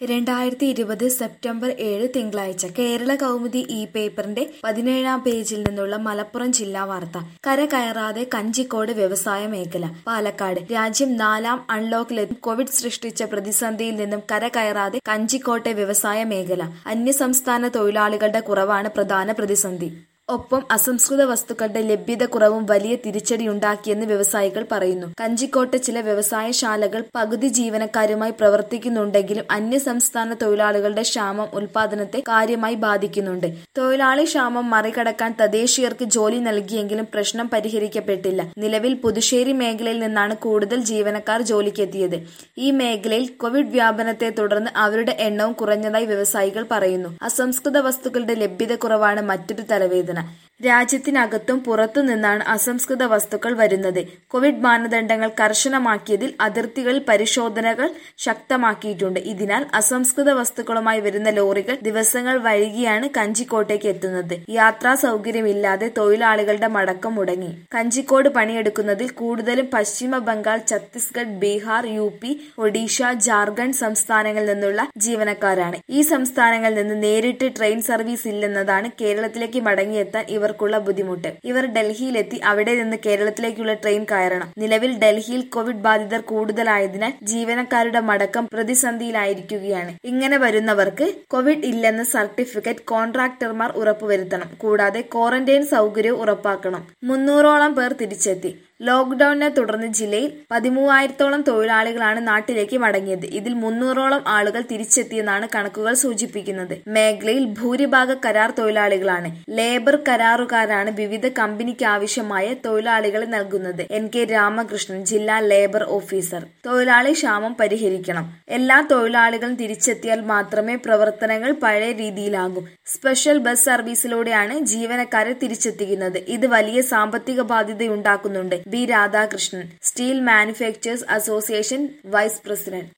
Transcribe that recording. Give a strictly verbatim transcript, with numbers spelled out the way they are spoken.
രണ്ടായിരത്തി ഇരുപത് സെപ്റ്റംബർ ഏഴ് തിങ്കളാഴ്ച കേരള കൗമുദി ഇ പേപ്പറിന്റെ പതിനേഴാം പേജിൽ നിന്നുള്ള മലപ്പുറം ജില്ലാ വാർത്ത. കര കയറാതെ കഞ്ചിക്കോട് വ്യവസായ മേഖല. പാലക്കാട് രാജ്യം നാലാം അൺലോക്കിലെത്തി കോവിഡ് സൃഷ്ടിച്ച പ്രതിസന്ധിയിൽ നിന്നും കര കയറാതെ കഞ്ചിക്കോട്ടെ വ്യവസായ മേഖല. അന്യസംസ്ഥാന തൊഴിലാളികളുടെ കുറവാണ് പ്രധാന പ്രതിസന്ധി. ഒപ്പം അസംസ്കൃത വസ്തുക്കളുടെ ലഭ്യത കുറവും വലിയ തിരിച്ചടിയുണ്ടാക്കിയെന്ന് വ്യവസായികൾ പറയുന്നു. കഞ്ചിക്കോട്ടെ ചില വ്യവസായശാലകൾ പകുതി ജീവനക്കാരുമായി പ്രവർത്തിക്കുന്നുണ്ടെങ്കിലും അന്യസംസ്ഥാന തൊഴിലാളികളുടെ ക്ഷാമം ഉൽപാദനത്തെ കാര്യമായി ബാധിക്കുന്നുണ്ട്. തൊഴിലാളി ക്ഷാമം മറികടക്കാൻ തദ്ദേശീയർക്ക് ജോലി നൽകിയെങ്കിലും പ്രശ്നം പരിഹരിക്കപ്പെട്ടില്ല. നിലവിൽ പുതുശ്ശേരി മേഖലയിൽ നിന്നാണ് കൂടുതൽ ജീവനക്കാർ ജോലിക്കെത്തിയത്. ഈ മേഖലയിൽ കോവിഡ് വ്യാപനത്തെ തുടർന്ന് അവരുടെ എണ്ണവും കുറഞ്ഞതായി വ്യവസായികൾ പറയുന്നു. അസംസ്കൃത വസ്തുക്കളുടെ ലഭ്യത കുറവാണ് മറ്റൊരു തലവേദന. രാജ്യത്തിനകത്തും പുറത്തു നിന്നാണ് അസംസ്കൃത വസ്തുക്കൾ വരുന്നത്. കോവിഡ് മാനദണ്ഡങ്ങൾ കർശനമാക്കിയതിൽ അതിർത്തികളിൽ പരിശോധനകൾ ശക്തമാക്കിയിട്ടുണ്ട്. ഇതിനാൽ അസംസ്കൃത വസ്തുക്കളുമായി വരുന്ന ലോറികൾ ദിവസങ്ങൾ വൈകിയാണ് കഞ്ചിക്കോട്ടേക്ക് എത്തുന്നത്. യാത്രാ സൗകര്യമില്ലാതെ തൊഴിലാളികളുടെ മടക്കം മുടങ്ങി. കഞ്ചിക്കോട് പണിയെടുക്കുന്നതിൽ കൂടുതലും പശ്ചിമ ബംഗാൾ, ഛത്തീസ്ഗഡ്, ബീഹാർ, യു പി, ഒഡീഷ, ജാർഖണ്ഡ് സംസ്ഥാനങ്ങളിൽ നിന്നുള്ള ജീവനക്കാരാണ്. ഈ സംസ്ഥാനങ്ങളിൽ നിന്ന് നേരിട്ട് ട്രെയിൻ സർവീസ് ഇല്ലെന്നതാണ് കേരളത്തിലേക്ക് മടങ്ങിയെത്താൻ ഇവർക്കുള്ള ബുദ്ധിമുട്ട്. ഇവർ ഡൽഹിയിലെത്തി അവിടെ നിന്ന് കേരളത്തിലേക്കുള്ള ട്രെയിൻ കയറണം. നിലവിൽ ഡൽഹിയിൽ കോവിഡ് ബാധിതർ കൂടുതലായതിനാൽ ജീവനക്കാരുടെ മടക്കം പ്രതിസന്ധിയിലായിരിക്കുകയാണ്. ഇങ്ങനെ വരുന്നവർക്ക് കോവിഡ് ഇല്ലെന്ന സർട്ടിഫിക്കറ്റ് കോൺട്രാക്ടർമാർ ഉറപ്പുവരുത്തണം. കൂടാതെ ക്വാറന്റൈൻ സൗകര്യവും ഉറപ്പാക്കണം. മുന്നൂറോളം പേർ തിരിച്ചെത്തി. ലോക്ഡൌണിനെ തുടർന്ന് ജില്ലയിൽ പതിമൂവായിരത്തോളം തൊഴിലാളികളാണ് നാട്ടിലേക്ക് മടങ്ങിയത്. ഇതിൽ മുന്നൂറോളം ആളുകൾ തിരിച്ചെത്തിയെന്നാണ് കണക്കുകൾ സൂചിപ്പിക്കുന്നത്. മേഖലയിൽ ഭൂരിഭാഗം കരാർ തൊഴിലാളികളാണ്. ലേബർ കരാറുകാരാണ് വിവിധ കമ്പനിക്ക് ആവശ്യമായ തൊഴിലാളികളെ നൽകുന്നത്. എൻ കെ രാമകൃഷ്ണൻ, ജില്ലാ ലേബർ ഓഫീസർ. തൊഴിലാളി ക്ഷാമം പരിഹരിക്കണം. എല്ലാ തൊഴിലാളികളും തിരിച്ചെത്തിയാൽ മാത്രമേ പ്രവർത്തനങ്ങൾ പഴയ രീതിയിലാകൂ. സ്പെഷ്യൽ ബസ് സർവീസിലൂടെയാണ് ജീവനക്കാരെ തിരിച്ചെത്തിക്കുന്നത്. ഇത് വലിയ സാമ്പത്തിക ബാധ്യതയുണ്ടാക്കുന്നുണ്ട്. B Radhakrishnan, steel manufacturers association vice president.